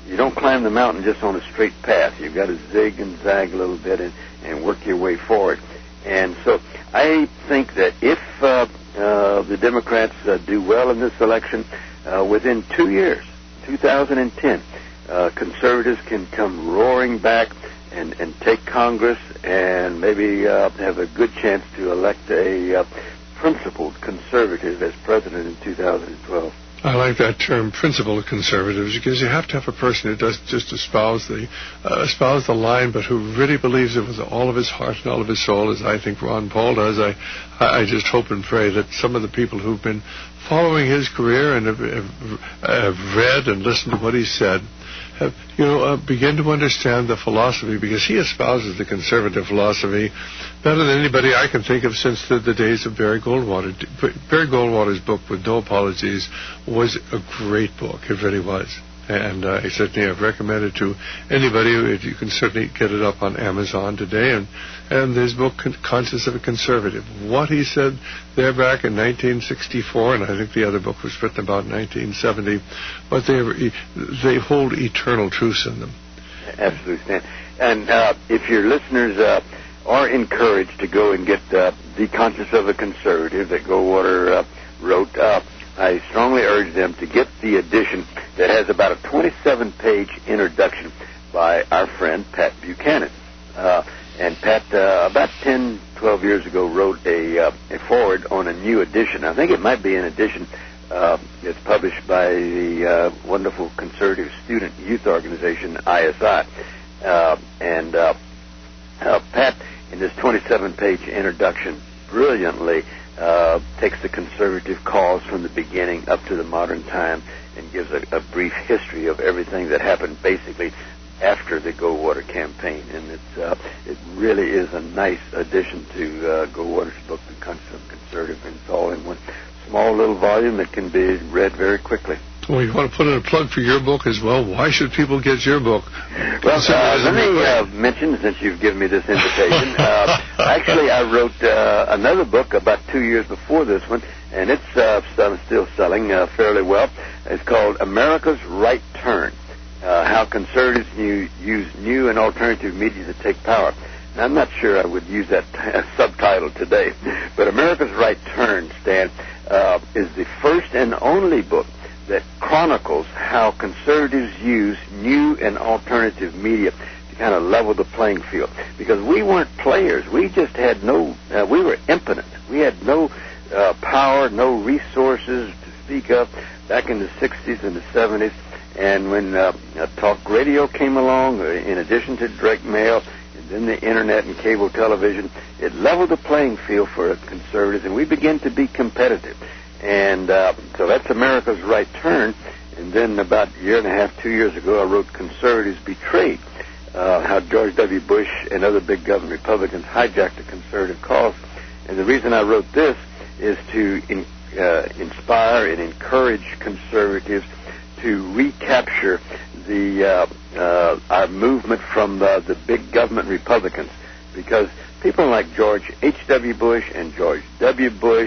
you don't climb the mountain just on a straight path. You've got to zig and zag a little bit and, and work your way forward. And so I think that if uh, uh, the Democrats uh, do well in this election, uh, within two years, two thousand ten, uh, conservatives can come roaring back and, and take Congress and maybe uh, have a good chance to elect a uh, principled conservative as president in two thousand twelve. I like that term, principled conservatives, because you have to have a person who doesn't just espouse the uh, espouse the line, but who really believes it with all of his heart and all of his soul, as I think Ron Paul does. I, I just hope and pray that some of the people who've been following his career and have, have, have read and listened to what he said have, you know, uh, begin to understand the philosophy, because he espouses the conservative philosophy better than anybody I can think of since the, the days of Barry Goldwater. Barry Goldwater's book, With No Apologies, was a great book. It really was. And uh, I certainly have recommended to anybody. If you can certainly get it up on Amazon today. And, and his book, Conscience of a Conservative. What he said there back in nineteen sixty-four, and I think the other book was written about nineteen seventy, but they they hold eternal truths in them. Absolutely, Stan. And uh, if your listeners uh, are encouraged to go and get uh, The Conscience of a Conservative that Goldwater uh, wrote, uh, I strongly urge them to get the edition that has about a twenty-seven page introduction by our friend Pat Buchanan. Uh, and Pat, uh, about ten, twelve years ago, wrote a, uh, a foreword on a new edition. I think it might be an edition uh, that's published by the uh, wonderful conservative student youth organization, I S I. Uh, and uh, uh, Pat, in this twenty-seven page introduction, brilliantly Uh, takes the conservative cause from the beginning up to the modern time and gives a, a brief history of everything that happened basically after the Goldwater campaign. And it's, uh, it really is a nice addition to uh, Goldwater's book, The Conscience of a Conservative, and it's all in one small little volume that can be read very quickly. Well, you want to put in a plug for your book as well? Why should people get your book? Well, uh, let me uh, mention, since you've given me this invitation, uh, actually I wrote uh, another book about two years before this one, and it's uh, still selling uh, fairly well. It's called America's Right Turn, uh, How Conservatives new, Use New and Alternative Media to Take Power. Now, I'm not sure I would use that t- subtitle today, but America's Right Turn, Stan, uh, is the first and only book that chronicles how conservatives use new and alternative media to kind of level the playing field. Because we weren't players. We just had no, uh, we were impotent. We had no uh, power, no resources to speak of back in the sixties and the seventies. And when uh, talk radio came along, uh, in addition to direct mail, and then the internet and cable television, it leveled the playing field for conservatives, and we began to be competitive. And uh, so that's America's Right Turn. And then about a year and a half, two years ago, I wrote Conservatives Betrayed, uh, how George W. Bush and other big government Republicans hijacked the conservative cause. And the reason I wrote this is to in, uh, inspire and encourage conservatives to recapture the uh, uh, our movement from the, the big government Republicans. Because people like George H W. Bush and George W. Bush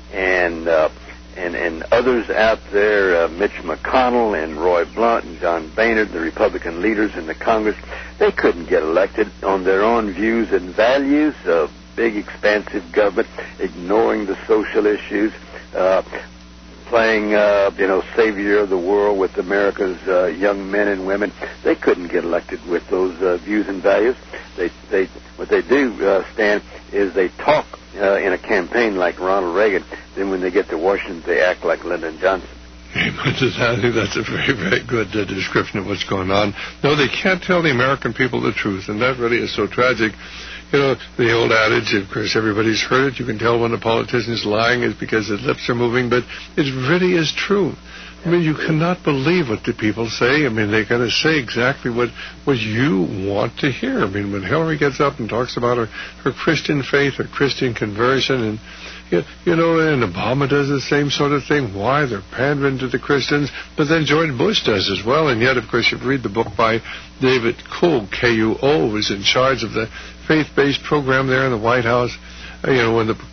and uh, and and others out there, uh, Mitch McConnell and Roy Blunt and John Boehner, the Republican leaders in the Congress, they couldn't get elected on their own views and values of big, expansive government, ignoring the social issues, uh, playing, uh, you know, savior of the world with America's uh, young men and women. They couldn't get elected with those uh, views and values. They, they, what they do, uh, Stan, is they talk uh, in a campaign like Ronald Reagan. Then when they get to Washington, they act like Lyndon Johnson. I think that's a very, very good uh, description of what's going on. No, they can't tell the American people the truth, and that really is so tragic. You know, the old adage, of course, everybody's heard it. You can tell when a politician is lying is because his lips are moving, but it really is true. I mean, you cannot believe what the people say. I mean, they're going to say exactly what, what you want to hear. I mean, when Hillary gets up and talks about her, her Christian faith, her Christian conversion, and, you know, and Obama does the same sort of thing. Why? They're pandering to the Christians. But then George Bush does as well. And yet, of course, you read the book by David Kuo, K U O, who was in charge of the faith-based program there in the White House. You know, when the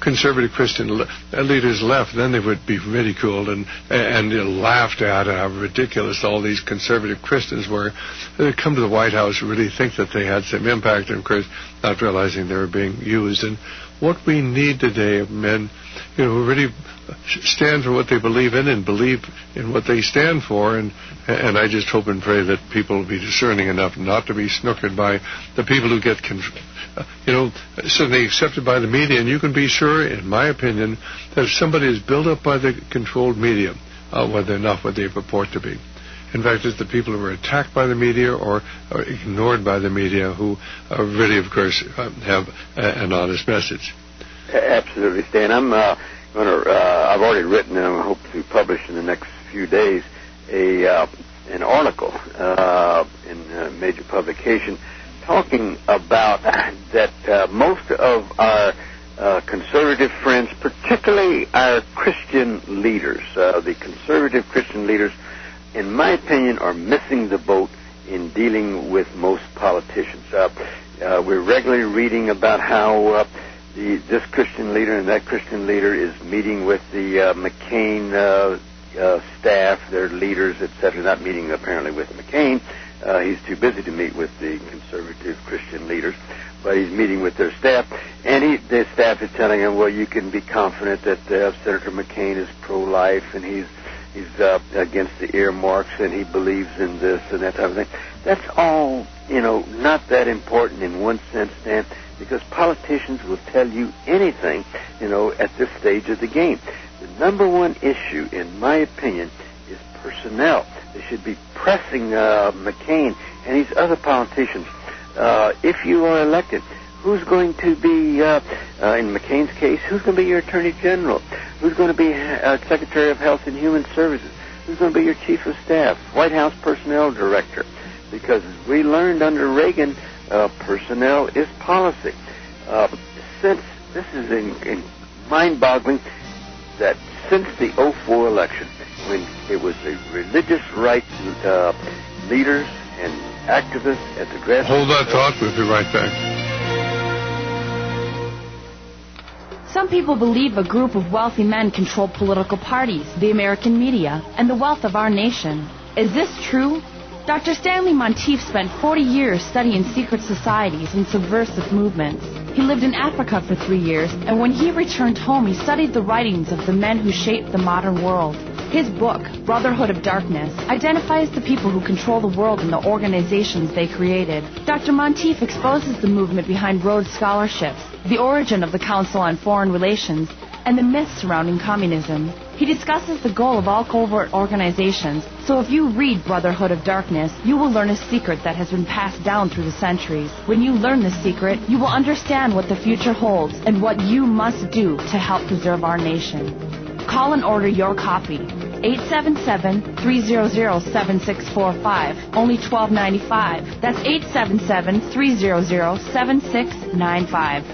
conservative Christian le- leaders left, then they would be ridiculed and and you know, laughed at how ridiculous all these conservative Christians were. They come to the White House and really think that they had some impact, and of course, not realizing they were being used. And what we need today are men, you know, who really stand for what they believe in and believe in what they stand for. And and I just hope and pray that people will be discerning enough not to be snookered by the people who get, con- you know, certainly accepted by the media. And you can be sure, in my opinion, that if somebody is built up by the controlled media, uh, well, they're not what they purport to be. In fact, it's the people who are attacked by the media or are ignored by the media who uh, really, of course, uh, have a, an honest message. Absolutely, Stan. I'm uh, going to. Uh, I've already written, and I hope to publish in the next few days a uh, an article uh, in a major publication talking about that uh, most of our uh, conservative friends, particularly our Christian leaders, uh, the conservative Christian leaders, in my opinion, are missing the boat in dealing with most politicians. Uh, uh, we're regularly reading about how uh, the, this Christian leader and that Christian leader is meeting with the uh, McCain uh, uh, staff, their leaders, et cetera. Not meeting apparently with McCain. Uh, he's too busy to meet with the conservative Christian leaders, but he's meeting with their staff, and he, their staff is telling him, well, you can be confident that uh, Senator McCain is pro-life, and he's He's uh, against the earmarks, and he believes in this and that type of thing. That's all, you know, not that important in one sense, Dan, because politicians will tell you anything, you know, at this stage of the game. The number one issue, in my opinion, is personnel. They should be pressing uh, McCain and these other politicians. Uh, if you are elected, who's going to be, uh, uh, in McCain's case, who's going to be your Attorney General? Who's going to be uh, Secretary of Health and Human Services? Who's going to be your Chief of Staff? White House Personnel Director? Because as we learned under Reagan, uh, personnel is policy. Uh, since, this is in, in mind-boggling, that since the oh four election, when it was the religious right uh, leaders and activists at the grassroots... Hold that thought, we'll be right back. Some people believe a group of wealthy men control political parties, the American media, and the wealth of our nation. Is this true? Doctor Stanley Monteith spent forty years studying secret societies and subversive movements. He lived in Africa for three years, and when he returned home, he studied the writings of the men who shaped the modern world. His book, Brotherhood of Darkness, identifies the people who control the world and the organizations they created. Doctor Monteith exposes the movement behind Rhodes Scholarships, the origin of the Council on Foreign Relations, and the myths surrounding communism. He discusses the goal of all covert organizations, so if you read Brotherhood of Darkness, you will learn a secret that has been passed down through the centuries. When you learn this secret, you will understand what the future holds and what you must do to help preserve our nation. Call and order your copy. eight seven seven, three hundred, seven six four five. Only twelve ninety-five. That's eight seven seven, three hundred, seven six nine five.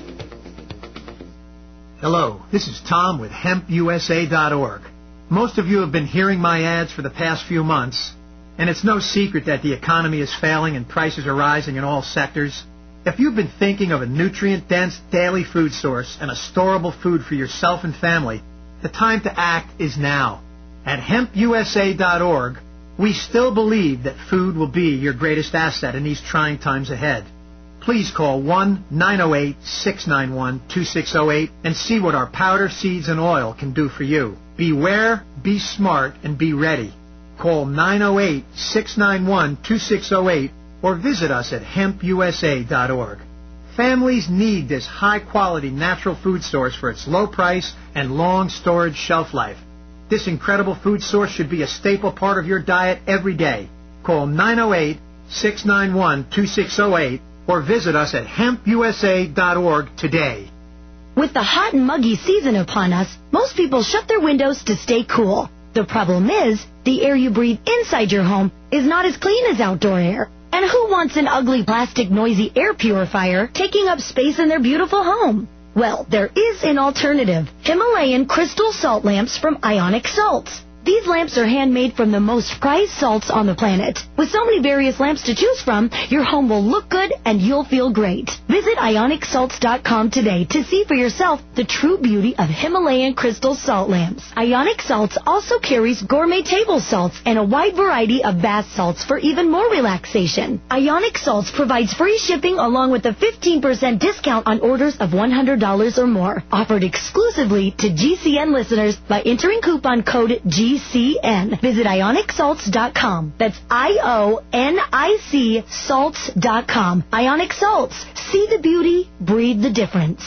Hello, this is Tom with hemp U S A dot org. Most of you have been hearing my ads for the past few months, and it's no secret that the economy is failing and prices are rising in all sectors. If you've been thinking of a nutrient-dense daily food source and a storable food for yourself and family, the time to act is now. At hemp U S A dot org, we still believe that food will be your greatest asset in these trying times ahead. Please call one nine oh eight, six nine one, two six oh eight and see what our powder, seeds, and oil can do for you. Beware, be smart, and be ready. Call nine oh eight, six nine one, two six oh eight or visit us at hemp U S A dot org. Families need this high-quality natural food source for its low price and long storage shelf life. This incredible food source should be a staple part of your diet every day. Call nine oh eight, six nine one, two six oh eight or visit us at hemp U S A dot org today. With the hot and muggy season upon us, most people shut their windows to stay cool. The problem is, the air you breathe inside your home is not as clean as outdoor air. And who wants an ugly, plastic, noisy air purifier taking up space in their beautiful home? Well, there is an alternative. Himalayan crystal salt lamps from Ionic Salts. These lamps are handmade from the most prized salts on the planet. With so many various lamps to choose from, your home will look good and you'll feel great. Visit ionic salts dot com today to see for yourself the true beauty of Himalayan crystal salt lamps. Ionic Salts also carries gourmet table salts and a wide variety of bath salts for even more relaxation. Ionic Salts provides free shipping along with a fifteen percent discount on orders of one hundred dollars or more. Offered exclusively to G C N listeners by entering coupon code G C N. Visit ionic salts dot com. That's I O N I C salts dot com. Ionic Salts. See the beauty, breathe the difference.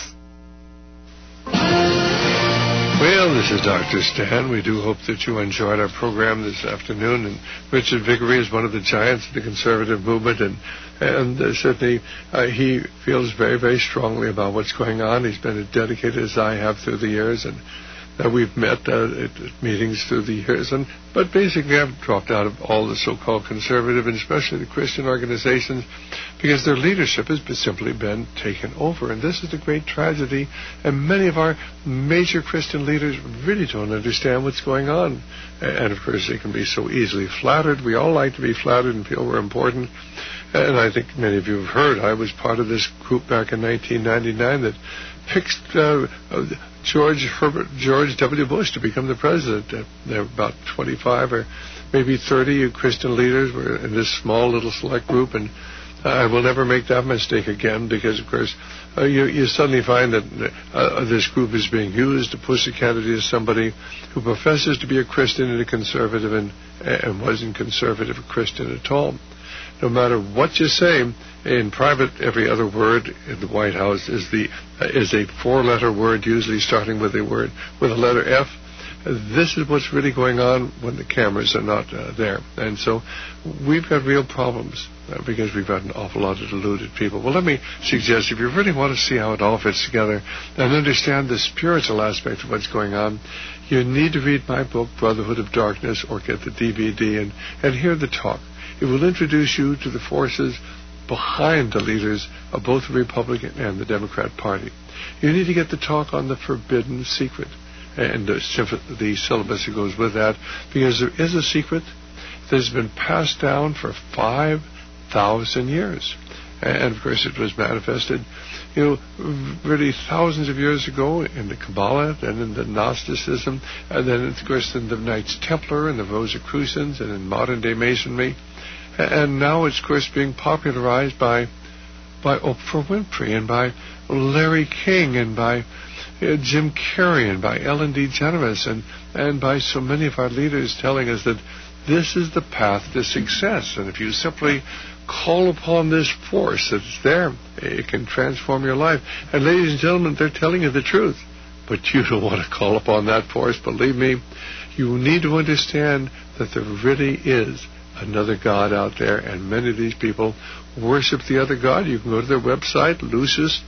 Well, this is Doctor Stan. We do hope that you enjoyed our program this afternoon. And Richard Viguerie is one of the giants of the conservative movement, and and uh, certainly uh, he feels very, very strongly about what's going on. He's been as dedicated as I have through the years, and uh, we've met uh, at meetings through the years. And but basically, I've dropped out of all the so-called conservative, and especially the Christian organizations, because their leadership has been, simply been taken over. And this is the great tragedy. And many of our major Christian leaders really don't understand what's going on. And, of course, they can be so easily flattered. We all like to be flattered and feel we're important. And I think many of you have heard, I was part of this group back in nineteen ninety-nine that picked uh, George Herbert, George W. Bush to become the president. Uh, there were about twenty-five or maybe thirty Christian leaders were in this small little select group, and I will never make that mistake again, because, of course, uh, you, you suddenly find that uh, this group is being used to push a candidate as somebody who professes to be a Christian and a conservative and, and wasn't conservative or Christian at all. No matter what you say in private, every other word in the White House is the uh, is a four-letter word, usually starting with a word with a letter F. This is what's really going on when the cameras are not uh, there. And so we've got real problems uh, because we've got an awful lot of deluded people. Well, let me suggest, if you really want to see how it all fits together and understand the spiritual aspect of what's going on, you need to read my book, Brotherhood of Darkness, or get the D V D and, and hear the talk. It will introduce you to the forces behind the leaders of both the Republican and the Democrat Party. You need to get the talk on the forbidden secret and the, the syllabus that goes with that, because there is a secret that has been passed down for five thousand years. And, of course, it was manifested, you know, really thousands of years ago in the Kabbalah, then in the Gnosticism, and then, of course, in the Knights Templar and the Rosicrucians, and in modern-day Masonry. And now it's, of course, being popularized by by Oprah Winfrey and by Larry King and by uh, Jim Carrey and by Ellen DeGeneres and, and by so many of our leaders telling us that this is the path to success. And if you simply call upon this force that's there, it can transform your life. And ladies and gentlemen, they're telling you the truth. But you don't want to call upon that force. Believe me, you need to understand that there really is another God out there, and many of these people worship the other God. You can go to their website, lucis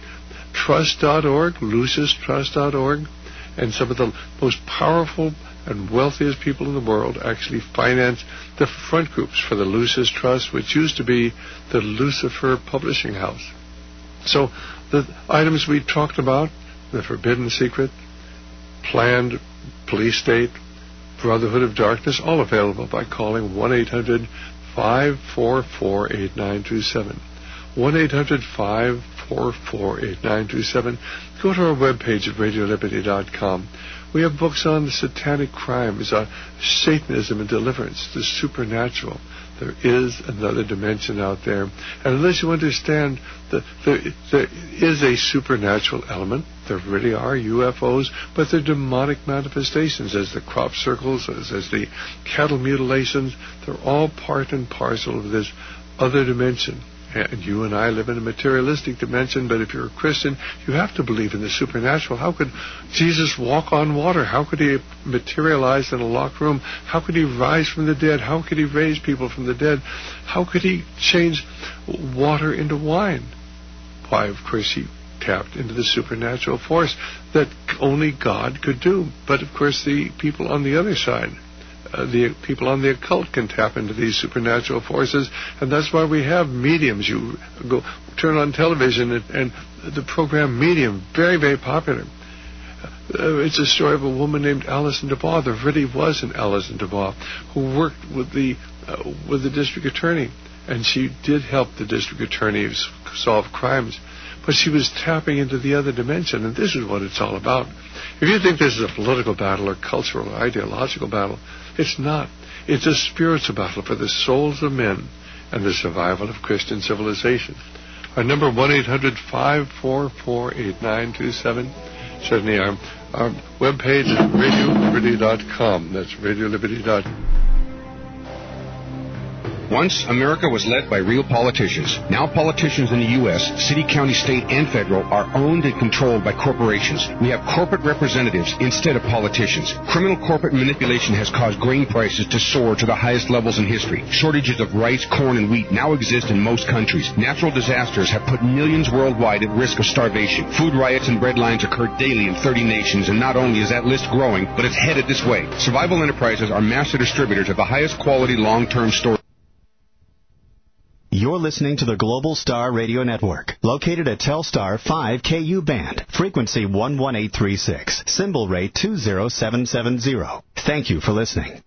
trust dot org, lucis trust dot org, and some of the most powerful and wealthiest people in the world actually finance the front groups for the Lucis Trust, which used to be the Lucifer Publishing House. So the items we talked about, the forbidden secret, planned police state, Brotherhood of Darkness, all available by calling one eight hundred five four four eight nine two seven. one eight hundred five four four eight nine two seven. Go to our webpage at radio liberty dot com. We have books on the satanic crimes, on Satanism and deliverance, the supernatural. There is another dimension out there. And unless you understand that there, there is a supernatural element, there really are U F Os, but they're demonic manifestations, as the crop circles, as, as the cattle mutilations. They're all part and parcel of this other dimension. And you and I live in a materialistic dimension, but if you're a Christian, you have to believe in the supernatural. How could Jesus walk on water? How could he materialize in a locked room? How could he rise from the dead? How could he raise people from the dead? How could he change water into wine? Why, of course, he tapped into the supernatural force that only God could do. But, of course, the people on the other side, Uh, the people on the occult, can tap into these supernatural forces, and that's why we have mediums. You go turn on television, and, and the program Medium, very, very popular. Uh, it's a story of a woman named Alison DeBaugh. There really was an Alison DeBaugh who worked with the uh, with the district attorney, and she did help the district attorney solve crimes. But she was tapping into the other dimension, and this is what it's all about. If you think this is a political battle or cultural or ideological battle, it's not. It's a spiritual battle for the souls of men and the survival of Christian civilization. Our number, one eight hundred five four four eight nine two seven. Certainly our, our webpage is radio liberty dot com. That's radio liberty dot com. Once, America was led by real politicians. Now politicians in the U S, city, county, state, and federal, are owned and controlled by corporations. We have corporate representatives instead of politicians. Criminal corporate manipulation has caused grain prices to soar to the highest levels in history. Shortages of rice, corn, and wheat now exist in most countries. Natural disasters have put millions worldwide at risk of starvation. Food riots and bread lines occur daily in thirty nations, and not only is that list growing, but it's headed this way. Survival Enterprises are master distributors of the highest quality long-term storage. You're listening to the Global Star Radio Network, located at Telstar five K U band, frequency one one eight three six, symbol rate two zero seven seven zero. Thank you for listening.